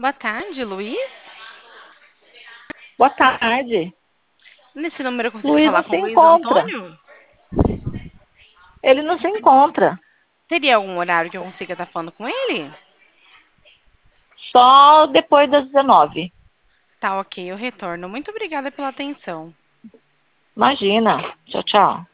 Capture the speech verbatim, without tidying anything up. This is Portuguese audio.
Boa tarde, Luiz. Boa tarde. Nesse número eu consigo Luiz falar não com se o Luiz encontra. Antônio? Ele não se encontra. Teria algum horário que eu consiga estar falando com ele? Só depois das dezenove. Tá, ok, eu retorno. Muito obrigada pela atenção. Imagina. Tchau, tchau.